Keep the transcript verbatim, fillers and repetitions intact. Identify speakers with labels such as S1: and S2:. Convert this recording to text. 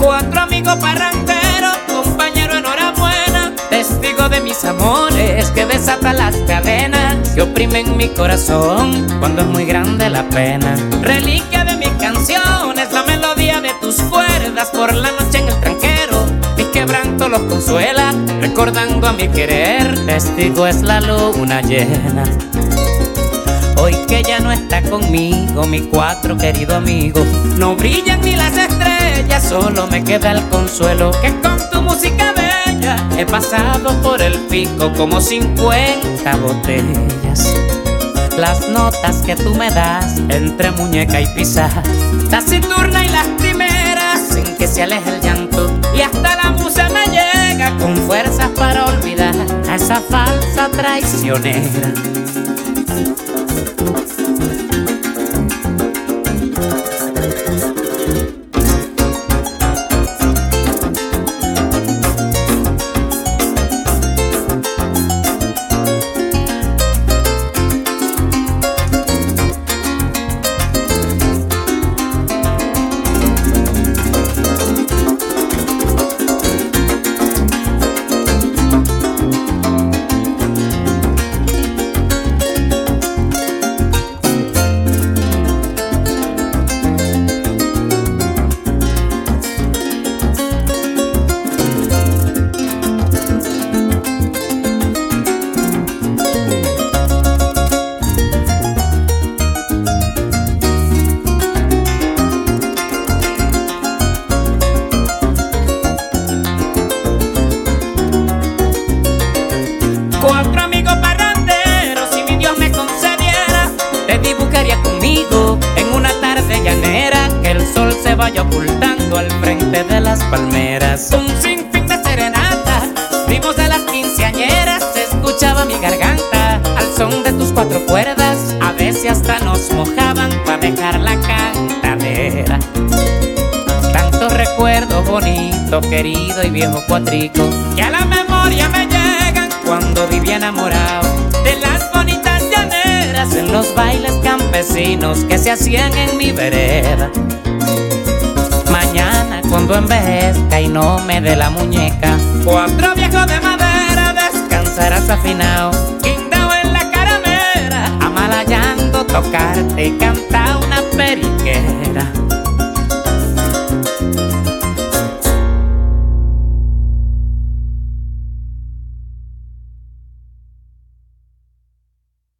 S1: Cuatro amigos parranderos, compañero, enhorabuena, testigo de mis amores que desatan las cadenas que oprimen mi corazón cuando es muy grande la pena. Reliquia de mis canciones, la melodía de tus cuerdas, por la noche en el tranquero mis quebrantos los consuela, recordando a mi querer, testigo es la luna llena. Hoy que ya no está conmigo mi cuatro querido amigo, no brillan ni las estrellas, solo me queda el consuelo que con tu música bella he pasado por el pico como cincuenta botellas. Las notas que tú me das entre muñeca y pisar, taciturna y lastimera, sin que se aleje el llanto, y hasta la musa me llega con fuerzas para olvidar a esa falsa traicionera. Cuatro amigos parranderos, si mi Dios me concediera, te dibujaría conmigo en una tarde llanera, que el sol se vaya ocultando al frente de las palmeras. Un sinfín de serenatas, vivos de las quinceañeras, se escuchaba mi garganta al son de tus cuatro cuerdas, a veces hasta nos mojaban para dejar la cantadera. Tantos recuerdos bonitos, querido y viejo cuatrico, que a la memoria me llegan cuando vivía enamorado de las bonitas llaneras en los bailes campesinos que se hacían en mi vereda. Mañana cuando envejezca y no me dé la muñeca, cuatro viejos de madera descansarás afinado, guindao en la caramera, amalayando tocarte y canta una periquera.